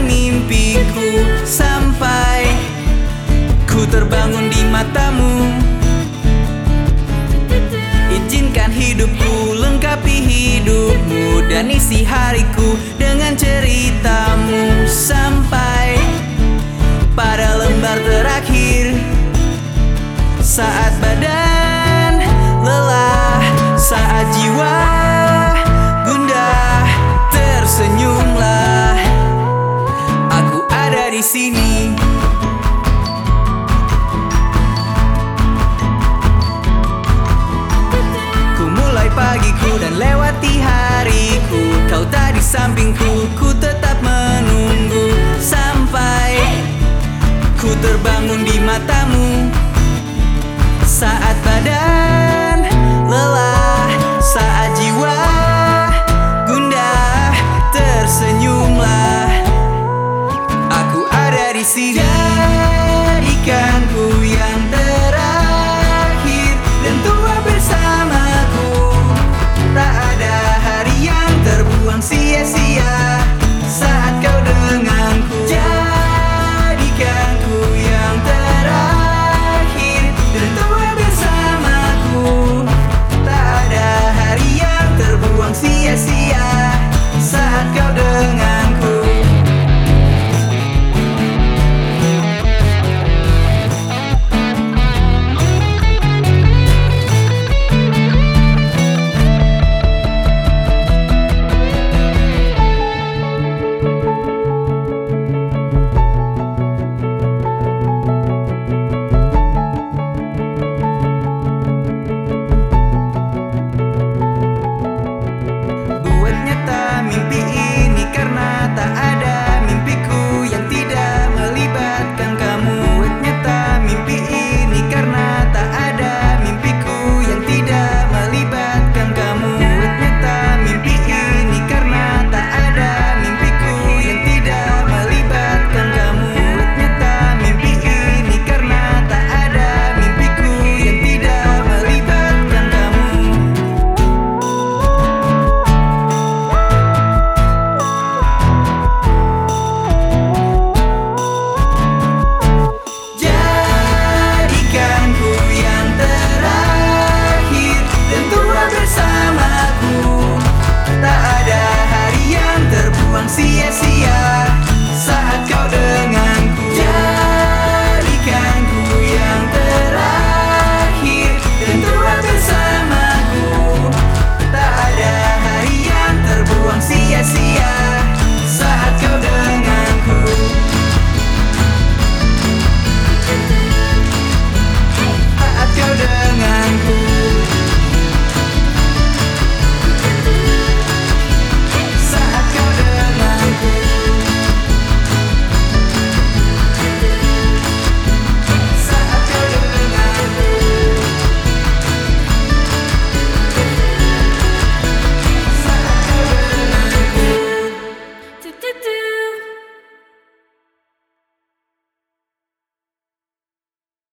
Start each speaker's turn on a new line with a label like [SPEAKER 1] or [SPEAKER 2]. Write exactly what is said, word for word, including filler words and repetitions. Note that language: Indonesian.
[SPEAKER 1] mimpiku sampai ku terbangun di matamu. Izinkan hidupku lengkapi hidupmu dan isi hariku dengan ceritamu sampai pada lembar terakhir. Saat badan lelah, saat jiwa gundah, tersenyumlah, aku ada di sini. Ku mulai pagiku dan lewati hariku, kau tak di sampingku, ku tetap menunggu sampai ku terbangun di matamu. Saat badan